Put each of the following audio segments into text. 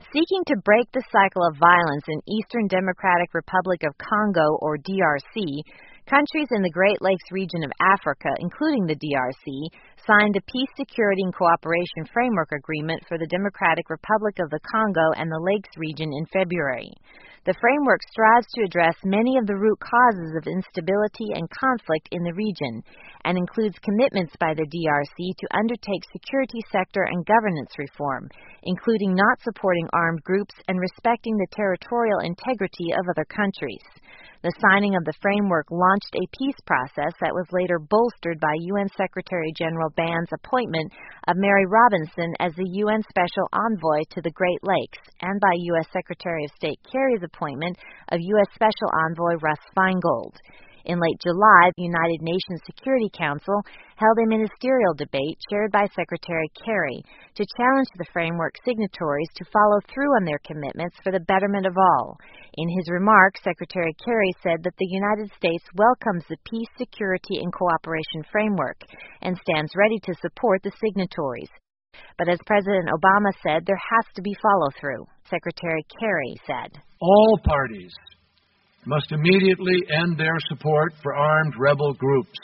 Seeking to break the cycle of violence in Eastern Democratic Republic of Congo, or DRC, countries in the Great Lakes region of Africa, including the DRC, signed a Peace, Security, and Cooperation Framework Agreement for the Democratic Republic of the Congo and the Lakes region in February. The framework strives to address many of the root causes of instability and conflict in the region, and includes commitments by the DRC to undertake security sector and governance reform, including not supporting armed groups and respecting the territorial integrity of other countries. The signing of the framework launched a peace process that was later bolstered by UN Secretary-General Ban's appointment of Mary Robinson as the UN Special Envoy to the Great Lakes, and by U.S. Secretary of State Kerry's appointment of U.S. Special Envoy Russ Feingold. In late July, the United Nations Security Council held a ministerial debate chaired by Secretary Kerry to challenge the framework signatories to follow through on their commitments for the betterment of all. In his remarks, Secretary Kerry said that the United States welcomes the Peace, Security, and Cooperation Framework and stands ready to support the signatories. But as President Obama said, there has to be follow-through. Secretary Kerry said, "All parties must immediately end their support for armed rebel groups.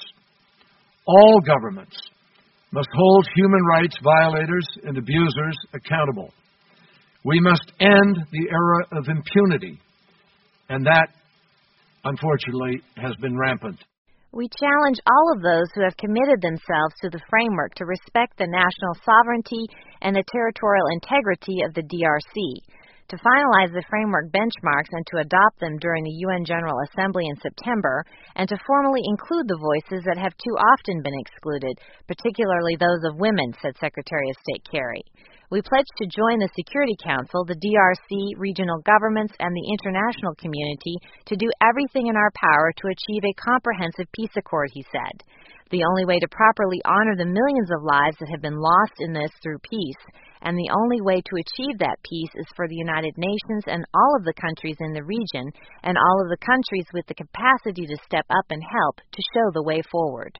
All governments must hold human rights violators and abusers accountable. We must end the era of impunity, and that, unfortunately, has been rampant." We challenge all of those who have committed themselves to the framework to respect the national sovereignty and the territorial integrity of the DRC, to finalize the framework benchmarks and to adopt them during the UN General Assembly in September, and to formally include the voices that have too often been excluded, particularly those of women, said Secretary of State Kerry. We pledge to join the Security Council, the DRC, regional governments, and the international community to do everything in our power to achieve a comprehensive peace accord, he said. The only way to properly honor the millions of lives that have been lost in this through peace, and the only way to achieve that peace is for the United Nations and all of the countries in the region, and all of the countries with the capacity to step up and help, to show the way forward.